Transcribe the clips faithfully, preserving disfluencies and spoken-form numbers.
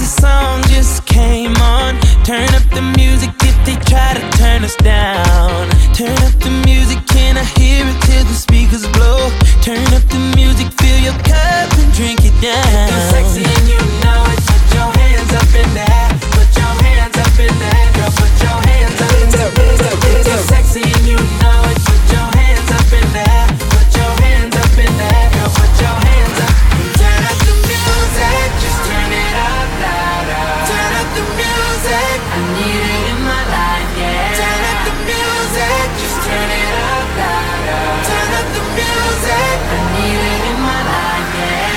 song just came on. Turn up the music if they try to turn us down. Turn up the music, can I hear it till the speakers blow? Turn up the music, fill your cup and drink it down. You're sexy and you know it. Put your hands up in there. Put your hands up in there. Girl, put your hands up in there. You're sexy and you know it. Put your hands up in there. Put your hands up in there. Girl, put your hands up. Turn up the music, just turn it up louder. Turn up the music, I need it in my life, yeah. Turn up the music, just turn it up louder. Turn up the music, I need it in my life, yeah.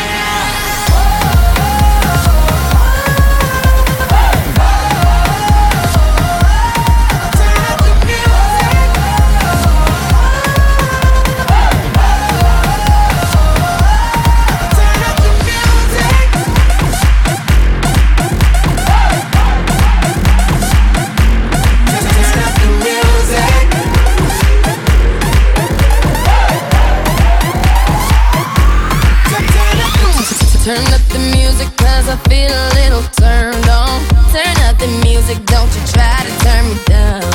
Turn up the music cause I feel a little turned on. Turn up the music, don't you try to turn me down.